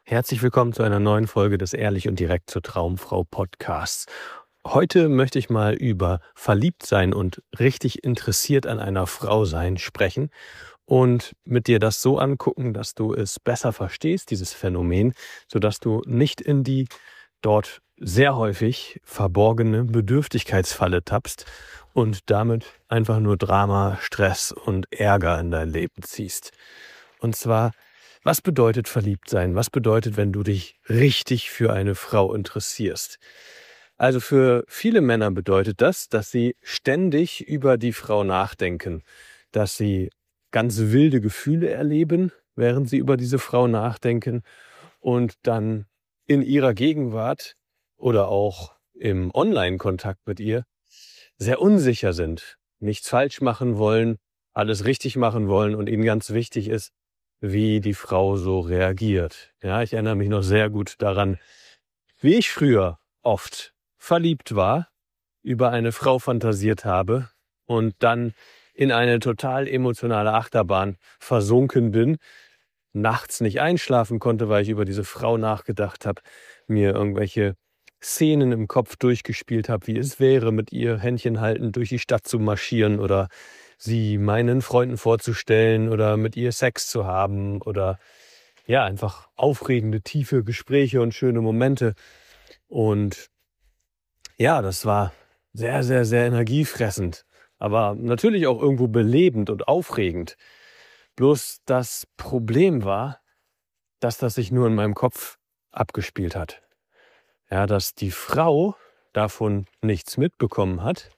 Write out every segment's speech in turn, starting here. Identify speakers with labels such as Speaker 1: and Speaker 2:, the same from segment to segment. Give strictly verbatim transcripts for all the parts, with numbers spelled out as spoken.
Speaker 1: Herzlich willkommen zu einer neuen Folge des Ehrlich und direkt zur Traumfrau Podcasts. Heute möchte ich mal über Verliebtsein und richtig interessiert an einer Frau sein sprechen und mit dir das so angucken, dass du es besser verstehst, dieses Phänomen, sodass du nicht in die dort sehr häufig verborgene Bedürftigkeitsfalle tappst und damit einfach nur Drama, Stress und Ärger in dein Leben ziehst. Und zwar, was bedeutet verliebt sein? Was bedeutet, wenn du dich richtig für eine Frau interessierst? Also für viele Männer bedeutet das, dass sie ständig über die Frau nachdenken, dass sie ganz wilde Gefühle erleben, während sie über diese Frau nachdenken und dann in ihrer Gegenwart oder auch im Online-Kontakt mit ihr sehr unsicher sind, nichts falsch machen wollen, alles richtig machen wollen und ihnen ganz wichtig ist, wie die Frau so reagiert. Ja, ich erinnere mich noch sehr gut daran, wie ich früher oft verliebt war, über eine Frau fantasiert habe und dann in eine total emotionale Achterbahn versunken bin, nachts nicht einschlafen konnte, weil ich über diese Frau nachgedacht habe, mir irgendwelche Szenen im Kopf durchgespielt habe, wie es wäre, mit ihr Händchen haltend durch die Stadt zu marschieren oder sie meinen Freunden vorzustellen oder mit ihr Sex zu haben oder ja, einfach aufregende, tiefe Gespräche und schöne Momente. Und ja, das war sehr, sehr, sehr energiefressend, aber natürlich auch irgendwo belebend und aufregend. Bloß das Problem war, dass das sich nur in meinem Kopf abgespielt hat. Ja, dass die Frau davon nichts mitbekommen hat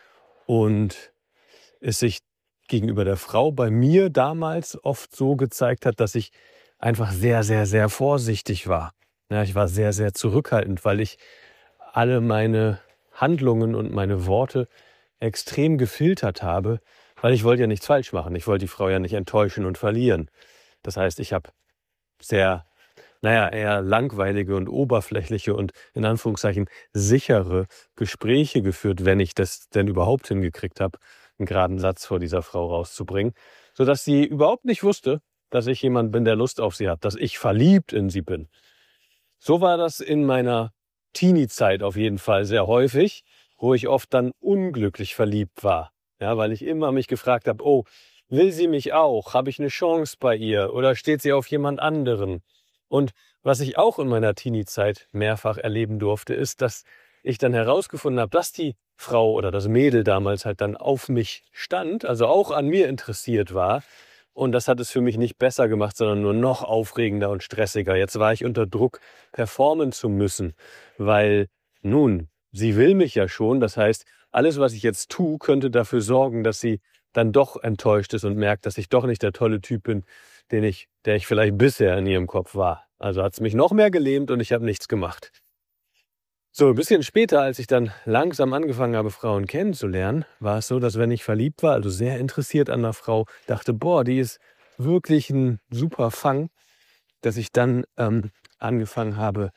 Speaker 1: und es sich gegenüber der Frau bei mir damals oft so gezeigt hat, dass ich einfach sehr, sehr, sehr vorsichtig war. Ja, ich war sehr, sehr zurückhaltend, weil ich alle meine Handlungen und meine Worte extrem gefiltert habe, weil ich wollte ja nichts falsch machen. Ich wollte die Frau ja nicht enttäuschen und verlieren. Das heißt, ich habe sehr, naja, eher langweilige und oberflächliche und in Anführungszeichen sichere Gespräche geführt, wenn ich das denn überhaupt hingekriegt habe, einen geraden Satz vor dieser Frau rauszubringen, sodass sie überhaupt nicht wusste, dass ich jemand bin, der Lust auf sie hat, dass ich verliebt in sie bin. So war das in meiner Teenie-Zeit auf jeden Fall sehr häufig, wo ich oft dann unglücklich verliebt war. Ja, weil ich immer mich gefragt habe, oh, will sie mich auch? Habe ich eine Chance bei ihr? Oder steht sie auf jemand anderen? Und was ich auch in meiner Teenie-Zeit mehrfach erleben durfte, ist, dass ich dann herausgefunden habe, dass die Frau oder das Mädel damals halt dann auf mich stand, also auch an mir interessiert war. Und das hat es für mich nicht besser gemacht, sondern nur noch aufregender und stressiger. Jetzt war ich unter Druck, performen zu müssen, weil, nun, sie will mich ja schon. Das heißt, alles, was ich jetzt tue, könnte dafür sorgen, dass sie dann doch enttäuscht ist und merkt, dass ich doch nicht der tolle Typ bin, den ich, der ich vielleicht bisher in ihrem Kopf war. Also hat es mich noch mehr gelähmt und ich habe nichts gemacht. So, ein bisschen später, als ich dann langsam angefangen habe, Frauen kennenzulernen, war es so, dass wenn ich verliebt war, also sehr interessiert an einer Frau, dachte, boah, die ist wirklich ein super Fang, dass ich dann ähm, angefangen habe,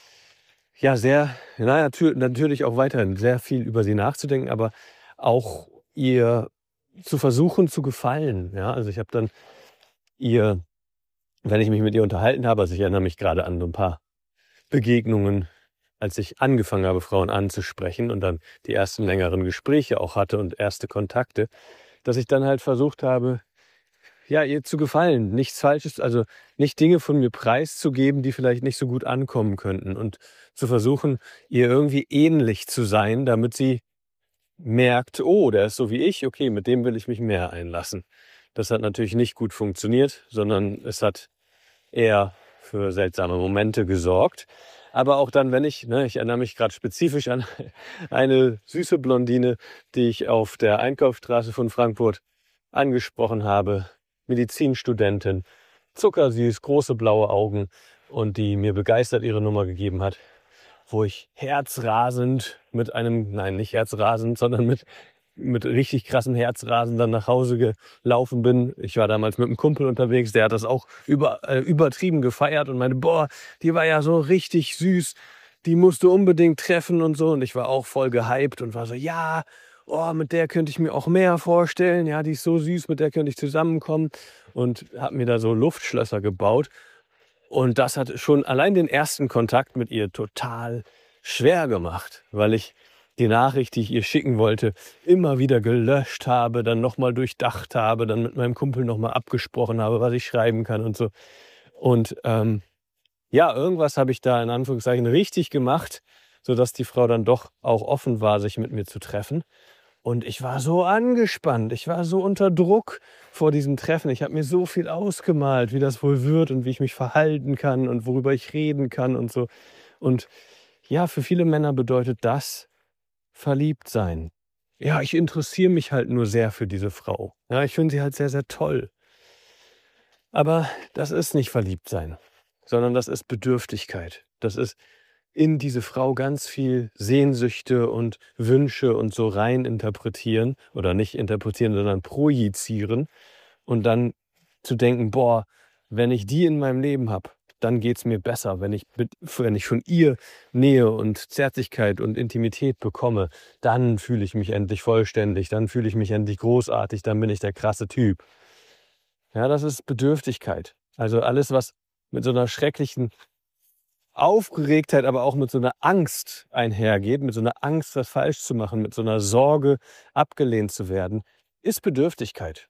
Speaker 1: ja, sehr, naja, natürlich auch weiterhin sehr viel über sie nachzudenken, aber auch ihr zu versuchen zu gefallen. Ja, also ich habe dann ihr, wenn ich mich mit ihr unterhalten habe, also ich erinnere mich gerade an so ein paar Begegnungen, als ich angefangen habe, Frauen anzusprechen und dann die ersten längeren Gespräche auch hatte und erste Kontakte, dass ich dann halt versucht habe, ja, ihr zu gefallen, nichts Falsches, also nicht Dinge von mir preiszugeben, die vielleicht nicht so gut ankommen könnten und zu versuchen, ihr irgendwie ähnlich zu sein, damit sie merkt, oh, der ist so wie ich, okay, mit dem will ich mich mehr einlassen. Das hat natürlich nicht gut funktioniert, sondern es hat eher für seltsame Momente gesorgt. Aber auch dann, wenn ich, ne, ich erinnere mich gerade spezifisch an eine süße Blondine, die ich auf der Einkaufsstraße von Frankfurt angesprochen habe, Medizinstudentin, zuckersüß, große blaue Augen und die mir begeistert ihre Nummer gegeben hat, wo ich herzrasend mit einem, nein, nicht herzrasend, sondern mit, mit richtig krassem Herzrasen dann nach Hause gelaufen bin. Ich war damals mit einem Kumpel unterwegs, der hat das auch über, äh, übertrieben gefeiert und meinte, boah, die war ja so richtig süß, die musst du unbedingt treffen und so. Und ich war auch voll gehypt und war so, ja, oh, mit der könnte ich mir auch mehr vorstellen. Ja, die ist so süß, mit der könnte ich zusammenkommen. Und habe mir da so Luftschlösser gebaut. Und das hat schon allein den ersten Kontakt mit ihr total schwer gemacht, weil ich die Nachricht, die ich ihr schicken wollte, immer wieder gelöscht habe, dann nochmal durchdacht habe, dann mit meinem Kumpel nochmal abgesprochen habe, was ich schreiben kann und so. Und ähm, ja, irgendwas habe ich da in Anführungszeichen richtig gemacht, sodass die Frau dann doch auch offen war, sich mit mir zu treffen. Und ich war so angespannt, ich war so unter Druck vor diesem Treffen. Ich habe mir so viel ausgemalt, wie das wohl wird und wie ich mich verhalten kann und worüber ich reden kann und so. Und ja, für viele Männer bedeutet das verliebt sein. Ja, ich interessiere mich halt nur sehr für diese Frau. Ja, ich finde sie halt sehr, sehr toll. Aber das ist nicht verliebt sein, sondern das ist Bedürftigkeit. Das ist in diese Frau ganz viel Sehnsüchte und Wünsche und so rein interpretieren oder nicht interpretieren, sondern projizieren und dann zu denken, boah, wenn ich die in meinem Leben habe, dann geht es mir besser. Wenn ich, mit, wenn ich von ihr Nähe und Zärtlichkeit und Intimität bekomme, dann fühle ich mich endlich vollständig, dann fühle ich mich endlich großartig, dann bin ich der krasse Typ. Ja, das ist Bedürftigkeit. Also alles, was mit so einer schrecklichen Aufgeregtheit, aber auch mit so einer Angst einhergeht, mit so einer Angst, was falsch zu machen, mit so einer Sorge, abgelehnt zu werden, ist Bedürftigkeit.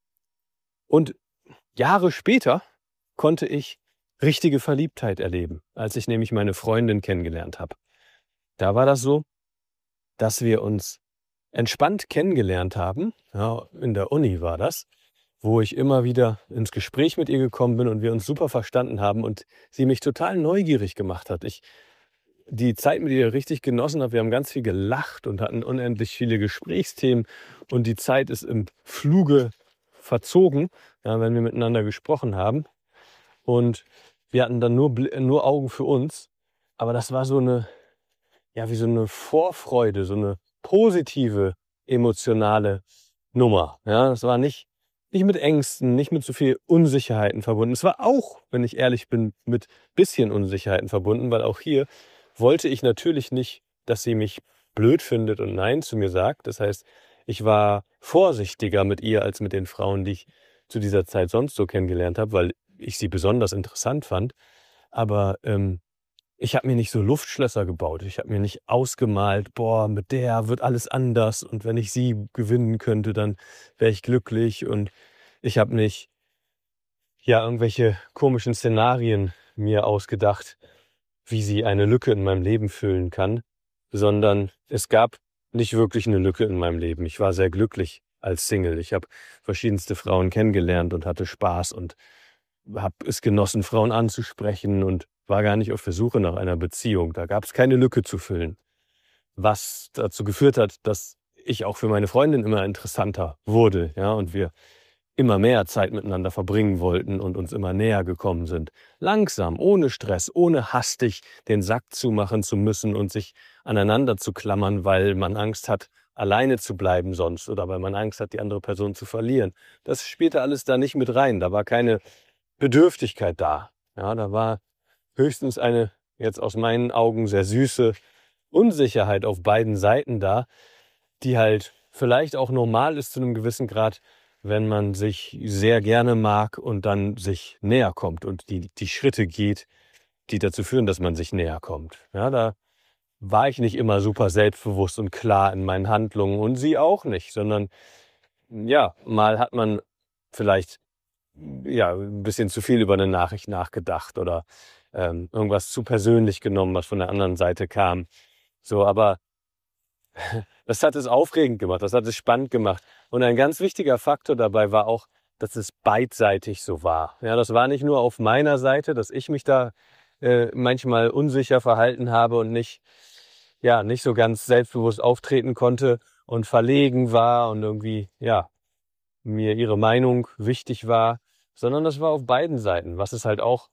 Speaker 1: Und Jahre später konnte ich richtige Verliebtheit erleben, als ich nämlich meine Freundin kennengelernt habe. Da war das so, dass wir uns entspannt kennengelernt haben. Ja, in der Uni war das, wo ich immer wieder ins Gespräch mit ihr gekommen bin und wir uns super verstanden haben und sie mich total neugierig gemacht hat. Ich die Zeit mit ihr richtig genossen habe. Wir haben ganz viel gelacht und hatten unendlich viele Gesprächsthemen und die Zeit ist im Fluge verzogen, ja, wenn wir miteinander gesprochen haben. Und wir hatten dann nur, Bl- nur Augen für uns. Aber das war so eine, ja, wie so eine Vorfreude, so eine positive, emotionale Nummer. Ja, das war nicht, nicht mit Ängsten, nicht mit so viel Unsicherheiten verbunden. Es war auch, wenn ich ehrlich bin, mit bisschen Unsicherheiten verbunden, weil auch hier wollte ich natürlich nicht, dass sie mich blöd findet und Nein zu mir sagt. Das heißt, ich war vorsichtiger mit ihr als mit den Frauen, die ich zu dieser Zeit sonst so kennengelernt habe, weil ich sie besonders interessant fand. Aber ähm, ich habe mir nicht so Luftschlösser gebaut. Ich habe mir nicht ausgemalt, boah, mit der wird alles anders und wenn ich sie gewinnen könnte, dann wäre ich glücklich. Und ich habe nicht, ja, irgendwelche komischen Szenarien mir ausgedacht, wie sie eine Lücke in meinem Leben füllen kann, sondern es gab nicht wirklich eine Lücke in meinem Leben. Ich war sehr glücklich als Single. Ich habe verschiedenste Frauen kennengelernt und hatte Spaß und habe es genossen, Frauen anzusprechen und war gar nicht auf der Suche nach einer Beziehung. Da gab es keine Lücke zu füllen, was dazu geführt hat, dass ich auch für meine Freundin immer interessanter wurde, ja, und wir immer mehr Zeit miteinander verbringen wollten und uns immer näher gekommen sind. Langsam, ohne Stress, ohne hastig den Sack zumachen zu müssen und sich aneinander zu klammern, weil man Angst hat, alleine zu bleiben sonst oder weil man Angst hat, die andere Person zu verlieren. Das spielte alles da nicht mit rein. Da war keine Bedürftigkeit da. Ja, da war höchstens eine, jetzt aus meinen Augen sehr süße Unsicherheit auf beiden Seiten da, die halt vielleicht auch normal ist zu einem gewissen Grad, wenn man sich sehr gerne mag und dann sich näher kommt und die, die Schritte geht, die dazu führen, dass man sich näher kommt. Ja, da war ich nicht immer super selbstbewusst und klar in meinen Handlungen und sie auch nicht, sondern ja, mal hat man vielleicht ja, ein bisschen zu viel über eine Nachricht nachgedacht oder ähm, irgendwas zu persönlich genommen, was von der anderen Seite kam. So, aber das hat es aufregend gemacht, das hat es spannend gemacht. Und ein ganz wichtiger Faktor dabei war auch, dass es beidseitig so war. Ja, das war nicht nur auf meiner Seite, dass ich mich da äh, manchmal unsicher verhalten habe und nicht, ja, nicht so ganz selbstbewusst auftreten konnte und verlegen war und irgendwie, ja, mir ihre Meinung wichtig war, sondern das war auf beiden Seiten, was es halt auch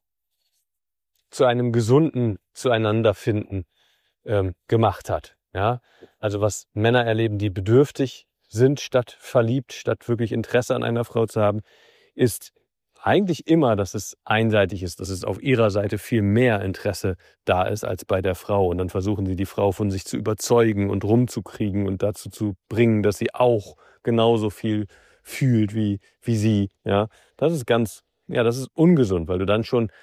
Speaker 1: zu einem gesunden Zueinanderfinden ähm, gemacht hat. Ja? Also was Männer erleben, die bedürftig sind, statt verliebt, statt wirklich Interesse an einer Frau zu haben, ist eigentlich immer, dass es einseitig ist, dass es auf ihrer Seite viel mehr Interesse da ist als bei der Frau. Und dann versuchen sie, die Frau von sich zu überzeugen und rumzukriegen und dazu zu bringen, dass sie auch genauso viel fühlt wie, wie sie. Ja, das ist ganz, ja, das ist ungesund, weil du dann schon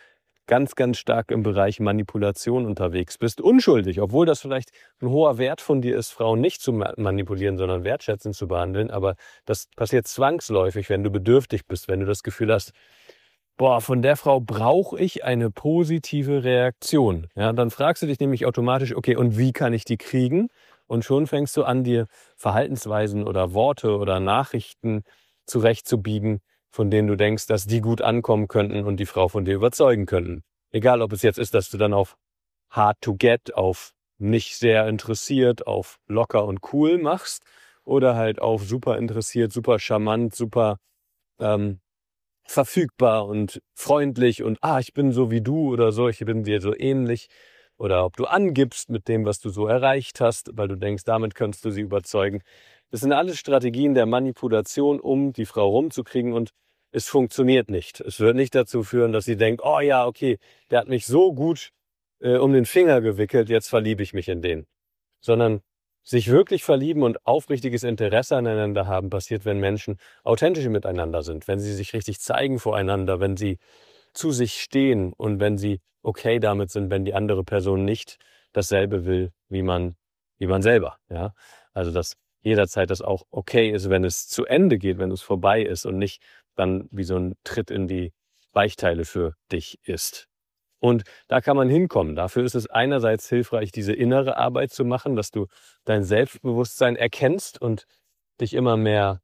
Speaker 1: ganz, ganz stark im Bereich Manipulation unterwegs bist, unschuldig, obwohl das vielleicht ein hoher Wert von dir ist, Frauen nicht zu ma manipulieren, sondern wertschätzend zu behandeln. Aber das passiert zwangsläufig, wenn du bedürftig bist, wenn du das Gefühl hast: „Boah, von der Frau brauche ich eine positive Reaktion." Ja, dann fragst du dich nämlich automatisch: „Okay, und wie kann ich die kriegen?" Und schon fängst du an, dir Verhaltensweisen oder Worte oder Nachrichten zurechtzubiegen, von denen du denkst, dass die gut ankommen könnten und die Frau von dir überzeugen könnten. Egal, ob es jetzt ist, dass du dann auf hard to get, auf nicht sehr interessiert, auf locker und cool machst oder halt auf super interessiert, super charmant, super ähm, verfügbar und freundlich und ah, ich bin so wie du oder so, ich bin dir so ähnlich. Oder ob du angibst mit dem, was du so erreicht hast, weil du denkst, damit kannst du sie überzeugen. Das sind alles Strategien der Manipulation, um die Frau rumzukriegen, und es funktioniert nicht. Es wird nicht dazu führen, dass sie denkt, oh ja, okay, der hat mich so gut äh, um den Finger gewickelt, jetzt verliebe ich mich in den. Sondern sich wirklich verlieben und aufrichtiges Interesse aneinander haben, passiert, wenn Menschen authentisch miteinander sind, wenn sie sich richtig zeigen voreinander, wenn sie zu sich stehen und wenn sie okay damit sind, wenn die andere Person nicht dasselbe will wie man, wie man selber. Ja? Also dass jederzeit das auch okay ist, wenn es zu Ende geht, wenn es vorbei ist und nicht dann wie so ein Tritt in die Weichteile für dich ist. Und da kann man hinkommen. Dafür ist es einerseits hilfreich, diese innere Arbeit zu machen, dass du dein Selbstbewusstsein erkennst und dich immer mehr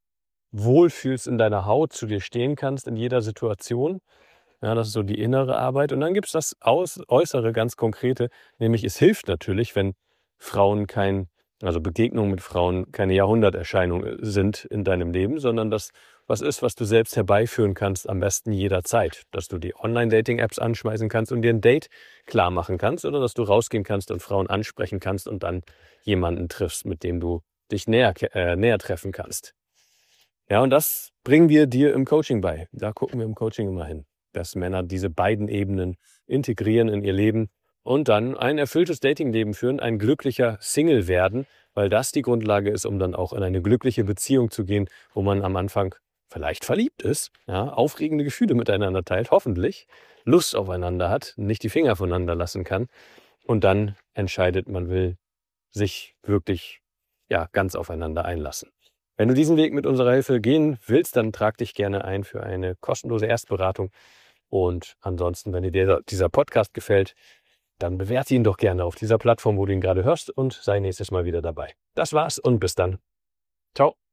Speaker 1: wohlfühlst in deiner Haut, zu dir stehen kannst in jeder Situation. Ja, das ist so die innere Arbeit. Und dann gibt es das Aus Äußere, ganz Konkrete, nämlich es hilft natürlich, wenn Frauen kein, also Begegnungen mit Frauen keine Jahrhunderterscheinung äh, sind in deinem Leben, sondern das was ist, was du selbst herbeiführen kannst, am besten jederzeit. Dass du die Online-Dating-Apps anschmeißen kannst und dir ein Date klar machen kannst, oder dass du rausgehen kannst und Frauen ansprechen kannst und dann jemanden triffst, mit dem du dich näher, ke- äh, näher treffen kannst. Ja, und das bringen wir dir im Coaching bei. Da gucken wir im Coaching immer hin, dass Männer diese beiden Ebenen integrieren in ihr Leben und dann ein erfülltes Datingleben führen, ein glücklicher Single werden, weil das die Grundlage ist, um dann auch in eine glückliche Beziehung zu gehen, wo man am Anfang vielleicht verliebt ist, ja, aufregende Gefühle miteinander teilt, hoffentlich, Lust aufeinander hat, nicht die Finger voneinander lassen kann und dann entscheidet, man will sich wirklich, ja, ganz aufeinander einlassen. Wenn du diesen Weg mit unserer Hilfe gehen willst, dann trag dich gerne ein für eine kostenlose Erstberatung. Und ansonsten, wenn dir dieser, dieser Podcast gefällt, dann bewerte ihn doch gerne auf dieser Plattform, wo du ihn gerade hörst, und sei nächstes Mal wieder dabei. Das war's und bis dann. Ciao.